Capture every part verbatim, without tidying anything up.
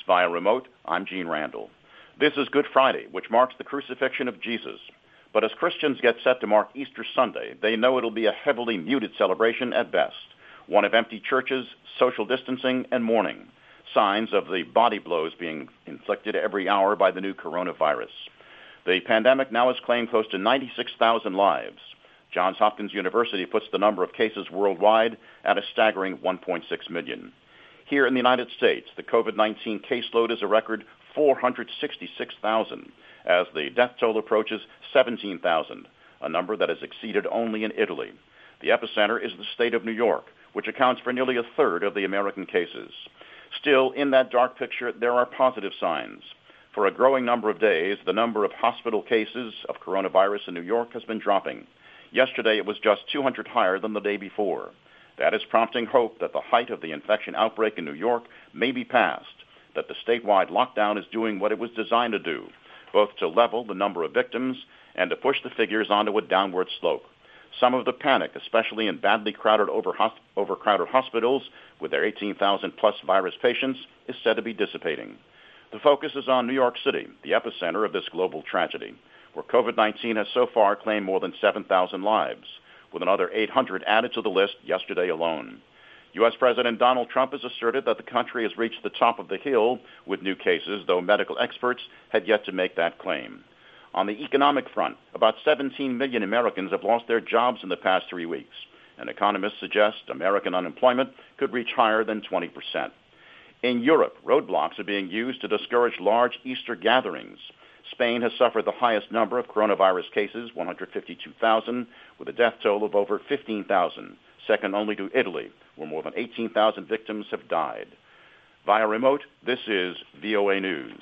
via remote, I'm Gene Randall. This is Good Friday, which marks the crucifixion of Jesus. But as Christians get set to mark Easter Sunday, they know it'll be a heavily muted celebration at best, one of empty churches, social distancing, and mourning, signs of the body blows being inflicted every hour by the new coronavirus. The pandemic now has claimed close to ninety-six thousand lives. Johns Hopkins University puts the number of cases worldwide at a staggering one point six million. Here in the United States, the COVID nineteen caseload is a record four hundred sixty-six thousand, as the death toll approaches seventeen thousand, a number that is exceeded only in Italy. The epicenter is the state of New York, which accounts for nearly a third of the American cases. Still, in that dark picture, there are positive signs. For a growing number of days, the number of hospital cases of coronavirus in New York has been dropping. Yesterday, it was just two hundred higher than the day before. That is prompting hope that the height of the infection outbreak in New York may be past, that the statewide lockdown is doing what it was designed to do, both to level the number of victims and to push the figures onto a downward slope. Some of the panic, especially in badly crowded, over overcrowded hospitals with their eighteen thousand plus virus patients, is said to be dissipating. The focus is on New York City, the epicenter of this global tragedy, where COVID nineteen has so far claimed more than seven thousand lives, with another eight hundred added to the list yesterday alone. U S President Donald Trump has asserted that the country has reached the top of the hill with new cases, though medical experts had yet to make that claim. On the economic front, about seventeen million Americans have lost their jobs in the past three weeks, and economists suggest American unemployment could reach higher than twenty percent. In Europe, roadblocks are being used to discourage large Easter gatherings. Spain has suffered the highest number of coronavirus cases, one hundred fifty-two thousand, with a death toll of over fifteen thousand, second only to Italy, where more than eighteen thousand victims have died. Via remote, this is V O A News.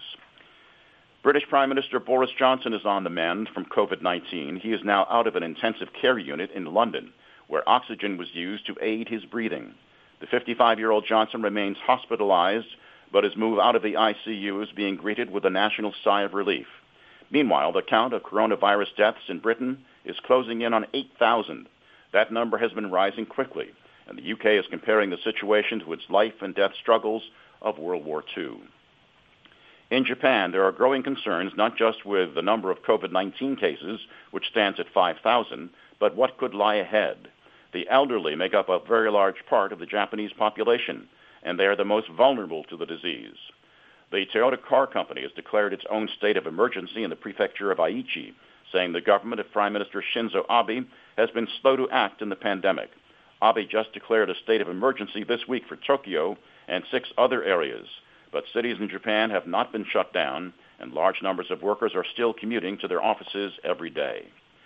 British Prime Minister Boris Johnson is on the mend from COVID nineteen. He is now out of an intensive care unit in London, where oxygen was used to aid his breathing. The fifty-five-year-old Johnson remains hospitalized, but his move out of the I C U is being greeted with a national sigh of relief. Meanwhile, the count of coronavirus deaths in Britain is closing in on eight thousand. That number has been rising quickly, and the U K is comparing the situation to its life and death struggles of World War Two. In Japan, there are growing concerns not just with the number of COVID nineteen cases, which stands at five thousand, but what could lie ahead. The elderly make up a very large part of the Japanese population, and they are the most vulnerable to the disease. The Toyota Car Company has declared its own state of emergency in the prefecture of Aichi, saying the government of Prime Minister Shinzo Abe has been slow to act in the pandemic. Abe just declared a state of emergency this week for Tokyo and six other areas, but cities in Japan have not been shut down, and large numbers of workers are still commuting to their offices every day.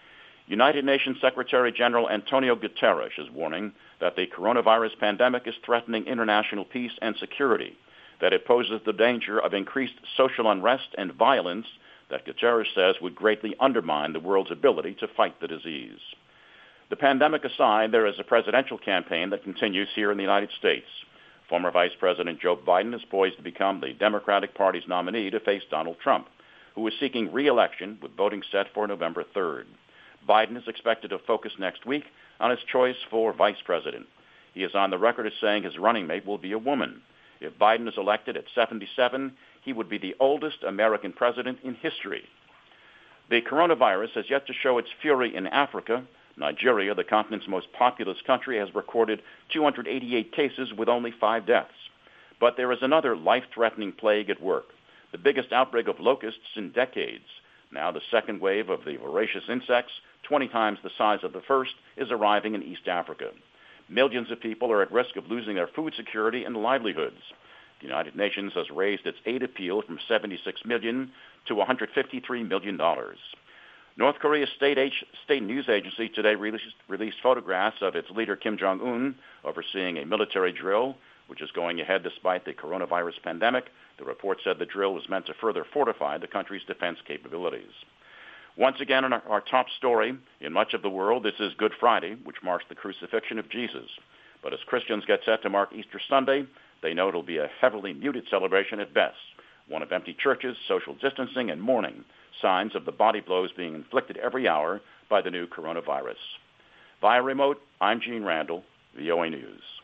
United Nations Secretary General Antonio Guterres is warning that the coronavirus pandemic is threatening international peace and security, that it poses the danger of increased social unrest and violence that Guterres says would greatly undermine the world's ability to fight the disease. The pandemic aside, there is a presidential campaign that continues here in the United States. Former Vice President Joe Biden is poised to become the Democratic Party's nominee to face Donald Trump, who is seeking re-election with voting set for November third. Biden is expected to focus next week on his choice for vice president. He is on the record as saying his running mate will be a woman. If Biden is elected at seventy-seven, he would be the oldest American president in history. The coronavirus has yet to show its fury in Africa. Nigeria, the continent's most populous country, has recorded two hundred eighty-eight cases with only five deaths. But there is another life-threatening plague at work, the biggest outbreak of locusts in decades. Now the second wave of the voracious insects, twenty times the size of the first, is arriving in East Africa. Millions of people are at risk of losing their food security and livelihoods. The United Nations has raised its aid appeal from seventy-six million dollars to one hundred fifty-three million dollars. North Korea's state, H- state news agency today released, released photographs of its leader Kim Jong-un overseeing a military drill, which is going ahead despite the coronavirus pandemic. The report said the drill was meant to further fortify the country's defense capabilities. Once again, in our, our top story, in much of the world, this is Good Friday, which marks the crucifixion of Jesus. But as Christians get set to mark Easter Sunday, they know it'll be a heavily muted celebration at best, one of empty churches, social distancing, and mourning, signs of the body blows being inflicted every hour by the new coronavirus. Via remote, I'm Gene Randall, V O A News.